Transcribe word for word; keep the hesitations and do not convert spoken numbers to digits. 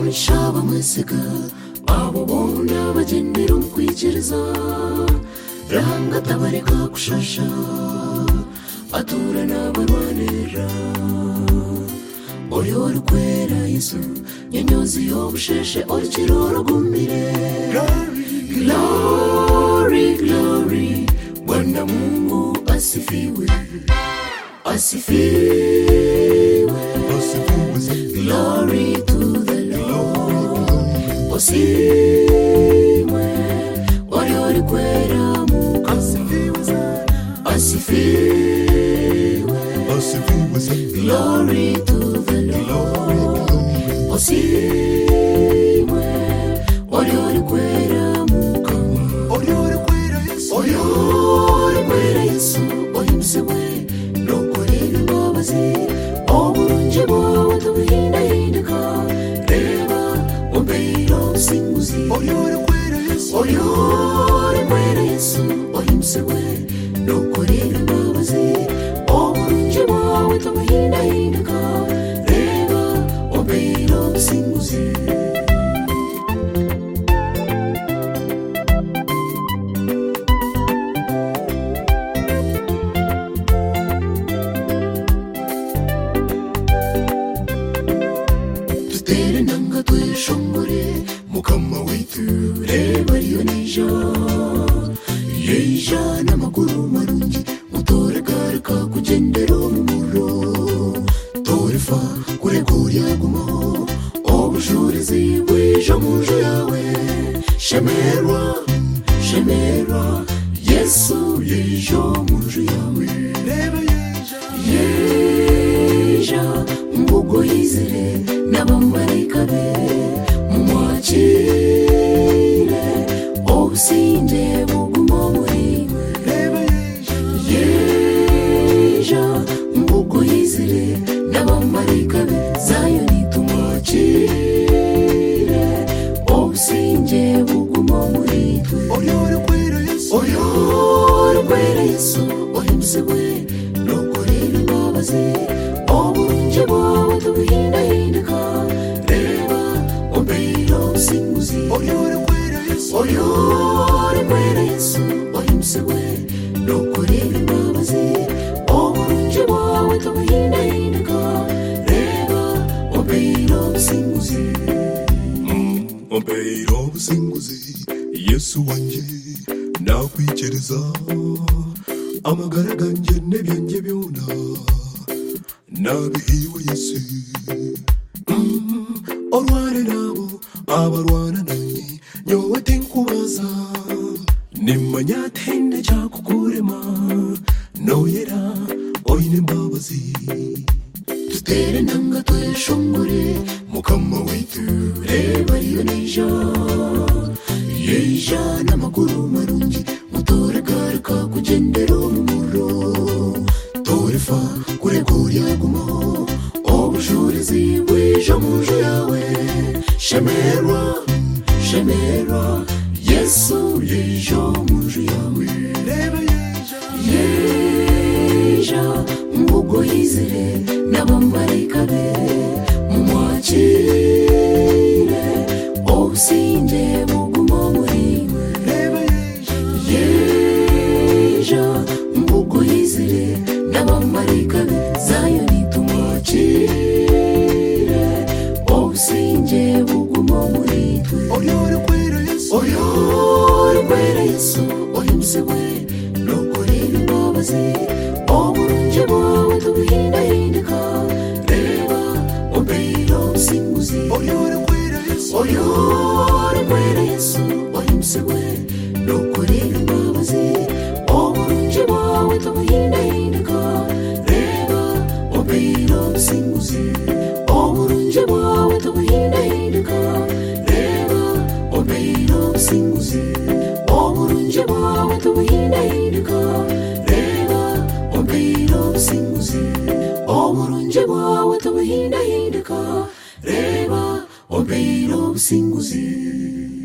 shaba mweseka abo bona bagendera umukwikereza ranga tabareka kushasha atura n'abarwanira ori ori kwera Yesu nyenyozi yobusheshe ori kiroro gumire glory glory Bwana Mungu asifiwe asifiwe glory to the Lord asifiwe ori ori kwera Mungu asifiwe glory to the Lord asifiwe ori ori kwera Mungu ori ori kwera Yesu ori ori kwera Yesu oyimsewe nokorera babazi oburunje bwawe tubuhindahindika reba umbeiro singuzi ori ori kwera Yesu ori ori kwera Yesu oyimsewe nokorera babazi oburunje bwawe tubuhindahindika reba umbeiro singuzi Mukama wetu reba riyo neja yeja n'amaguru marungi mutoregareka kugendera mu muro torefa kuregurya gumaho obujurizi bweja mu nzu yawe shemerwa shemerwa Yesu yeja mu nzu yawe reba yeja yeja mbugo yizire n'abamarayika be Chile, obusinde buguma muriwe reba yeja mbugo yizire n'abamarayika be Zayoni tumwakire obusinde buguma muriwe ori ori kwera Yesu ori ori kwera Yesu oyimsewe nokorera imbabazi oburunje bwawe tubuhindahindika reba umbeiro singuzi ori ori kwera Yesu ori ori kwera Yesu oyimsewe nokorera imbabazi oburunje bwawe tubuhindahindika reba umbeiro singuzi umbeiro singuzi Yesu wanje nakwikereza amagara ganje n'ebyanjye byona nabihiwe Yesu orwane nabo abarwana nanjye nyowe tinkubaza nimanya tende cyakukurema noyera oyine imbabazi tutere nanga tweshongore Mukama wetu reba riyo neja yeja n'amaguru marungi mutoregareka kugendera mu muro torefa kuregurya gumaho obujurizi bweja mu nzu yawe shemerwa shemerwa Yesu yeja mu nzu yawe reba yeja yeja mbugo yizire n'abamarayika be mumwakire obusinde buguma muriwe reba yeja mbugo yizire n'abamarayika be Zayoni tumwakire obusinde buguma muriwe ori ori kwera Yesu ori ori kwera Yesu oyimsewe nokorera imbabazi oburunje bwawe tubuhindahindika reba umbeiro singuzi ori ori kwera Yesu ori ori kwera Yesu oyimsewe nokorera imbabazi oburunje bwawe tubuhindahindika reba umbeiro singuzi oburunje bwawe tubuhindahindika reba umbeiro singuzi oburunje bwawe tubuhindahindika reba umbeiro singuzi oburunje bwawe tubuhindahindika reba umbeiro singuzi